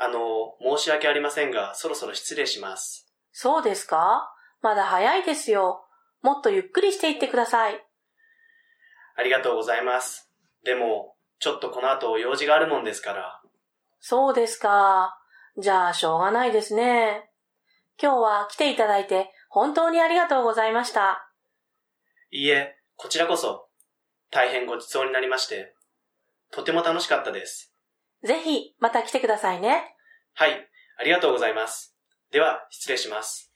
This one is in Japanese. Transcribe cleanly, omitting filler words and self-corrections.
申し訳ありませんが、そろそろ失礼します。 そうですか？まだ早いですよ。もっとゆっくりしていってください。 ありがとうございます。でも、ちょっとこの後用事があるもんですから。 そうですか。じゃあしょうがないですね。今日は来ていただいて本当にありがとうございました。 いいえ、こちらこそ、大変ごちそうになりまして、とても楽しかったです。 ぜひまた来てくださいね。 はい、ありがとうございます。では、失礼します。